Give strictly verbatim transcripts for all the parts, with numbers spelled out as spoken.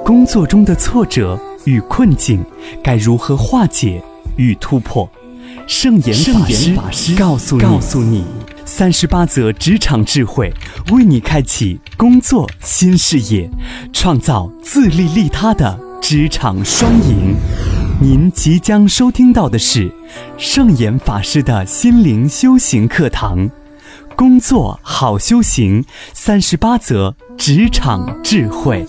工作中的挫折与困境该如何化解与突破？圣严法师告诉你，告诉你三十八则职场智慧，为你开启工作新视野，创造自利利他的职场双赢。您即将收听到的是圣严法师的心灵修行课堂，工作好修行，三十八则职场智慧。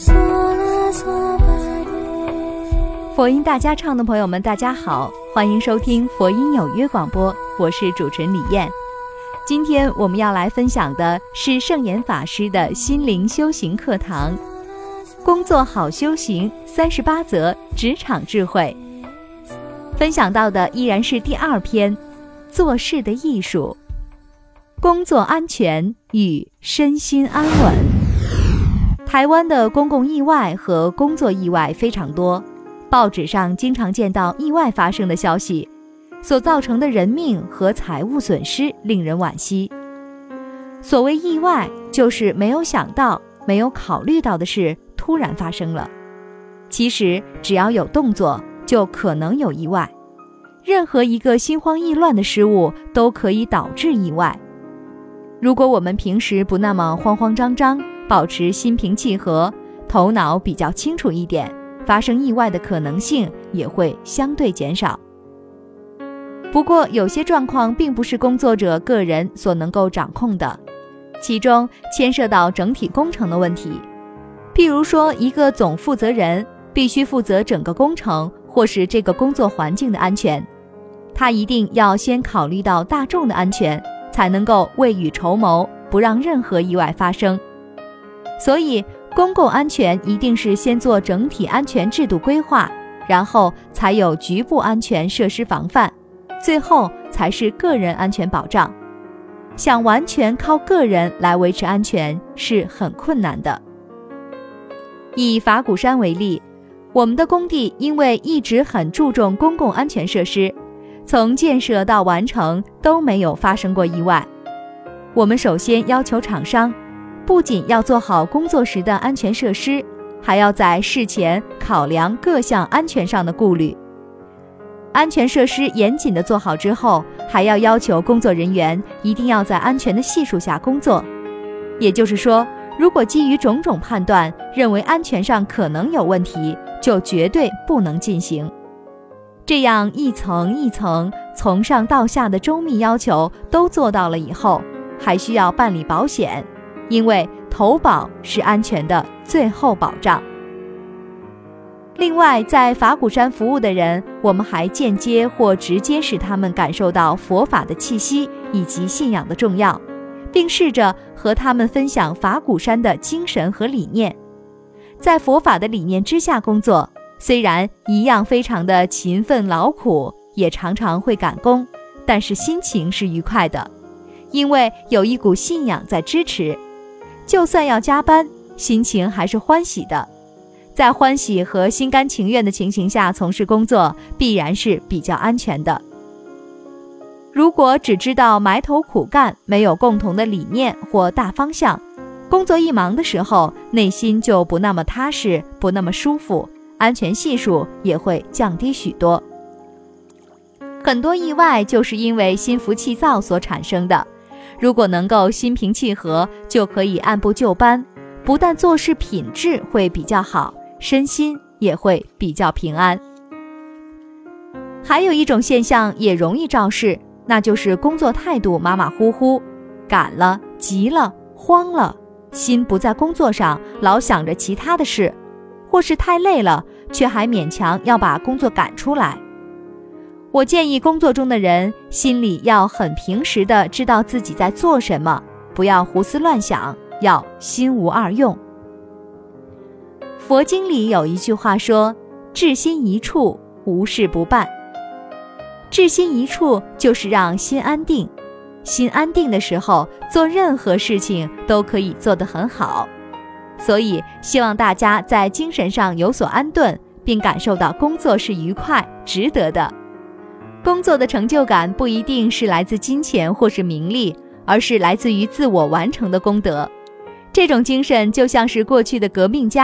佛音大家唱的朋友们大家好，欢迎收听佛音有约广播，我是主持人李燕。今天我们要来分享的是圣严法师的心灵修行课堂，工作好修行，三十八则职场智慧。分享到的依然是第二篇，做事的艺术，工作安全与身心安稳。台湾的公共意外和工作意外非常多，报纸上经常见到意外发生的消息，所造成的人命和财物损失令人惋惜。所谓意外，就是没有想到、没有考虑到的事突然发生了。其实只要有动作，就可能有意外。任何一个心慌意乱的失误都可以导致意外。如果我们平时不那么慌慌张张，保持心平气和，头脑比较清楚一点，发生意外的可能性也会相对减少。不过有些状况并不是工作者个人所能够掌控的，其中牵涉到整体工程的问题。譬如说，一个总负责人必须负责整个工程或是这个工作环境的安全，他一定要先考虑到大众的安全，才能够未雨绸缪，不让任何意外发生。所以公共安全一定是先做整体安全制度规划，然后才有局部安全设施防范，最后才是个人安全保障。想完全靠个人来维持安全是很困难的。以法鼓山为例，我们的工地因为一直很注重公共安全设施，从建设到完成都没有发生过意外。我们首先要求厂商不仅要做好工作时的安全设施，还要在事前考量各项安全上的顾虑。安全设施严谨地做好之后，还要要求工作人员一定要在安全的系数下工作。也就是说，如果基于种种判断，认为安全上可能有问题，就绝对不能进行。这样一层一层从上到下的周密要求都做到了以后，还需要办理保险，因为投保是安全的最后保障。另外，在法鼓山服务的人，我们还间接或直接使他们感受到佛法的气息以及信仰的重要，并试着和他们分享法鼓山的精神和理念。在佛法的理念之下工作，虽然一样非常的勤奋劳苦，也常常会赶工，但是心情是愉快的，因为有一股信仰在支持。就算要加班，心情还是欢喜的。在欢喜和心甘情愿的情形下从事工作，必然是比较安全的。如果只知道埋头苦干，没有共同的理念或大方向，工作一忙的时候，内心就不那么踏实，不那么舒服，安全系数也会降低许多。很多意外就是因为心浮气躁所产生的，如果能够心平气和，就可以按部就班，不但做事品质会比较好，身心也会比较平安。还有一种现象也容易肇事，那就是工作态度马马虎虎，赶了、急了、慌了，心不在工作上，老想着其他的事，或是太累了，却还勉强要把工作赶出来。我建议工作中的人心里要很平实的知道自己在做什么，不要胡思乱想，要心无二用。佛经里有一句话说，至心一处，无事不办。至心一处就是让心安定，心安定的时候，做任何事情都可以做得很好。所以希望大家在精神上有所安顿，并感受到工作是愉快、值得的。工作的成就感不一定是来自金钱或是名利，而是来自于自我完成的功德。这种精神就像是过去的革命家，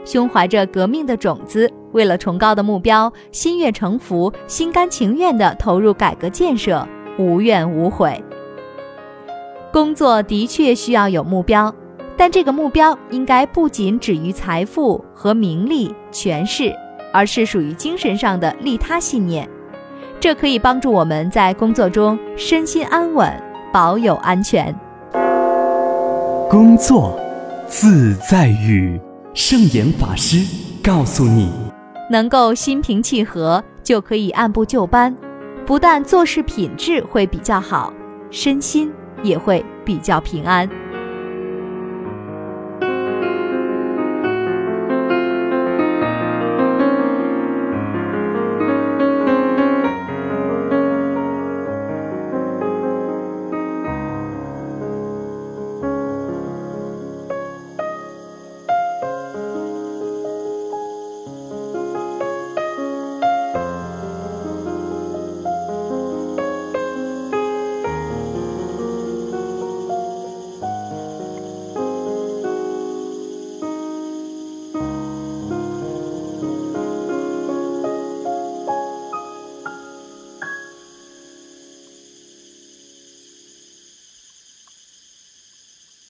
胸怀着革命的种子，为了崇高的目标，心悦诚服、心甘情愿地投入改革建设，无怨无悔。工作的确需要有目标，但这个目标应该不仅止于财富和名利、权势，而是属于精神上的利他信念。这可以帮助我们在工作中身心安稳，保有安全。 工作自在语，圣严法师告诉你， 能够心平气和，就可以按部就班，不但做事品质会比较好，身心也会比较平安。